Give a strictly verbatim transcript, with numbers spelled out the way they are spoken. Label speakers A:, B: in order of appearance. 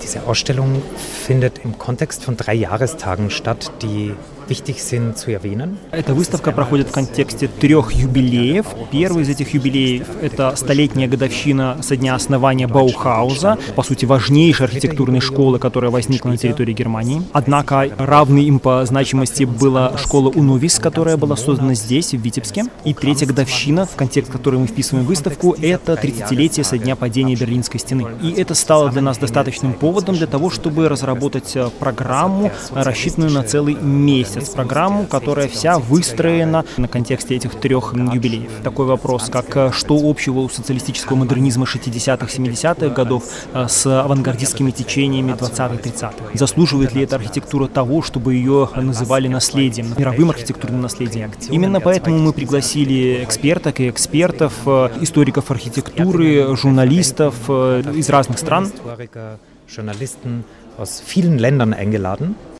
A: Diese Ausstellung findet im Kontext von drei Jahrestagen statt, die wichtig sind zu erwähnen.
B: Эта выставка проходит в контексте трех юбилеев. Первый из этих юбилеев – это столетняя годовщина со дня основания Баухауза, по сути, важнейшей архитектурной школы, которая возникла на территории Германии. Однако равной им по значимости была школа Унувис, которая была создана здесь, в Витебске. И третья годовщина, в контекст которой мы вписываем выставку, это тридцатилетие со дня падения Берлинской стены. И это стало для нас достаточным поводом для того, чтобы разработать программу, рассчитанную на целый месяц. Программу, которая вся выстроена на контексте этих трех юбилеев. Такой вопрос, как что общего у социалистического модернизма шестидесятых-семидесятых годов с авангардистскими течениями двадцатых-тридцатых. Заслуживает ли эта архитектура того, чтобы ее называли наследием, мировым архитектурным наследием? Именно поэтому мы пригласили эксперток и экспертов, историков архитектуры, журналистов из разных стран.
A: Journalisten aus vielen Ländern eingeladen.